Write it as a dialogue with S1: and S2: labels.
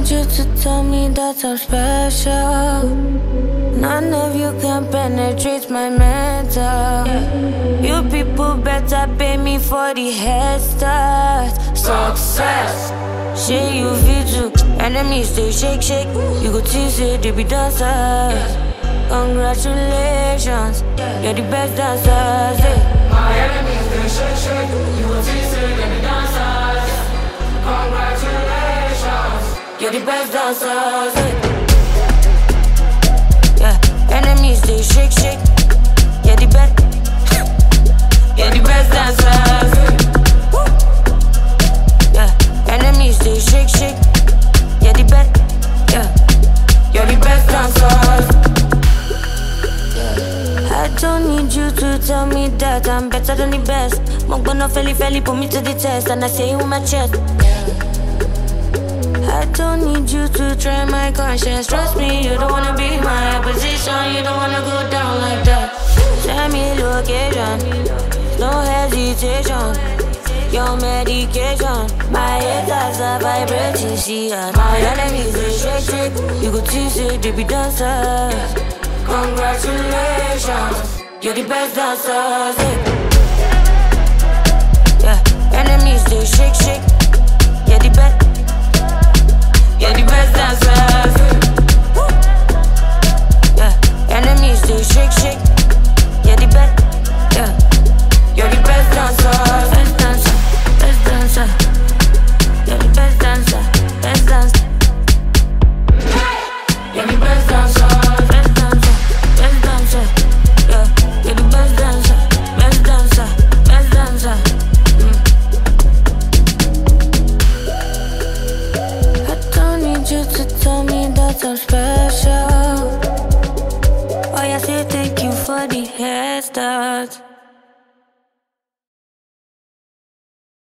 S1: need you to tell me that I'm special. None of you can penetrate my mental. You people better pay me for the head start. Success, shey you fit do. Enemies they shake, shake. You go see say they be dancers. Congratulations, you're the best dancers.
S2: My enemies they shake, shake. You go see say they be dancers. Congratulations,
S1: you're the best dancers. Yeah, enemies they shake, shake. You're the best. You're the best dancers. Yeah, enemies they shake, shake. You're the best. Yeah, you're the best dancers. I don't need you to tell me that I'm better than the best. Mogbono feli put me to the test, and I say it with my chest. I don't need you to try my conscience. Trust me, you don't wanna be my opposition. You don't wanna go down like that. Send me location, no hesitation. Your medication, my haters are vibrating. See, my enemies they shake, shake. You go see say they be dancers. Congratulations, you're the best dancers. Yeah, enemies they shake, shake. You're the best. You're the best dancers. Yeah, enemies they shake, shake. You're the best. Yeah, you're the best dancers. Best dancer, best dancer. You're the best dancer, best dancer. You're the best dancer, best dancer, best dancer. Yeah, you're the best dancer, best dancer, best dancer. I don't need you to tell me that I'm special. Oh, I say thank you for the head start.